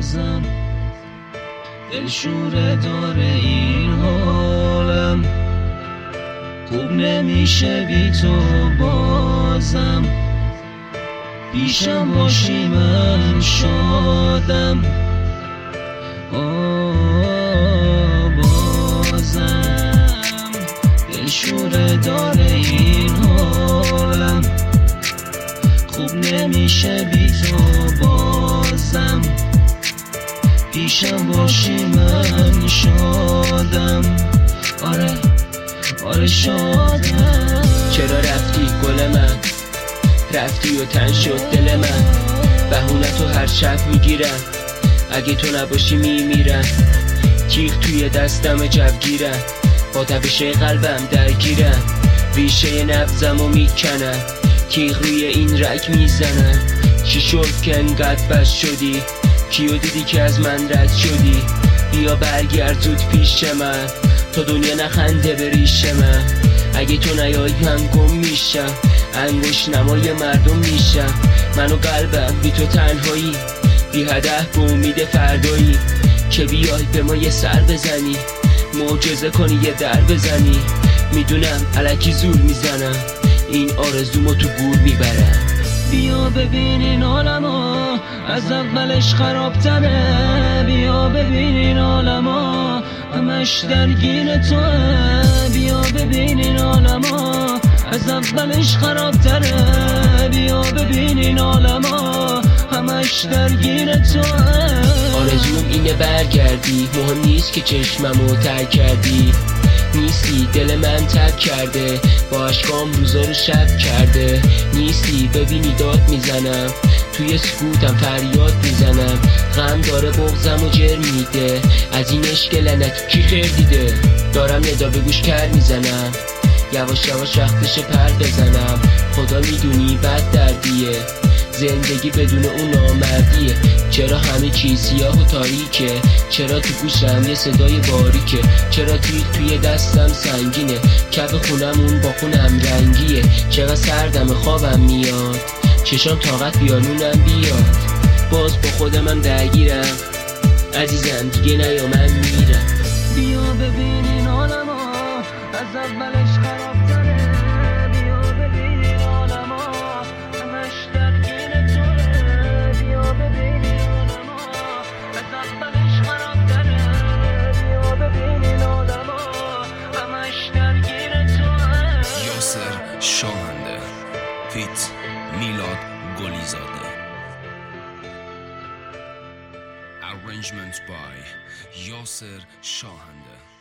بازم دلشوره داره این حالم، خوب نمیشه بی تو بازم، پیشم باشی من شادم. بازم دلشوره داره این حالم، خوب نمیشه بی تو بازم، پیشم باشی من شادم. آره شادم. چرا رفتی گل من، رفتی و تن شد دل من، بهونه تو هر شب میگیرم، اگه تو نباشی میمیرم، تیغ توی دستم جوگیرم، با تپش قلبم درگیرم، ریشه نبضمو میکنم، تیغ روی این رگ میزنم. چی شد که انقدر بد شدی، کیو دیدی که از من رد شدی، بیا برگرد زود پیش من، تا دنیا نخنده به ریش من، اگه تو نیایی من گم میشم، انگشت نمای مردم میشم، من و قلبم بی تو تنهایی، بی هدف به امید فردایی، که بیای به ما یه سر بزنی، معجزه کنی یه در بزنی، میدونم الکی زور میزنم، این آرزومو تو گور میبرم. بیا ببین این عالمو از اولش خرابتره، بیا ببین این عالمو همش درگیر توه، بیا ببین این عالمو از اولش خرابتره، بیا ببین این عالمو همش درگیر توه. آرزوم اینه برگردی، مهم نیست که چشممو تر کردی، نیستی دل من تب کرده، با اشکام روزا رو شب کرده، نیستی ببینی داد میزنم، توی سکوتم فریاد میزنم، غم داره بغضم و جر میده، از این عشق لعنتی کی خیر دیده، دارم ندا به گوش کر میزنم، یواش یواش وقتش پر بزنم، خدا میدونی بد دردیه، زندگی بدون اون نامردیه، چرا همه چیز سیاه و تاریکه، چرا تو گوشم یه صدای باریکه، چرا تیغ توی دستم سنگینه، کف خونمون با خونم رنگیه، چرا سردم خوابم میاد، چشام طاقت بیانونم بیاد، باز با خودمم درگیرم، عزیزم دیگه نیا من میرم. بیا ببین این عالمو از اولش خرابتره، بیا ببین این عالمو همش درگیر توه، بیا ببین این عالمو از اولش خرابتره، بیا ببین این عالمو همش درگیر توه. یاسر شاهنده فیت میلاد گلیزاده. Arrangement by یاسر شاهنده.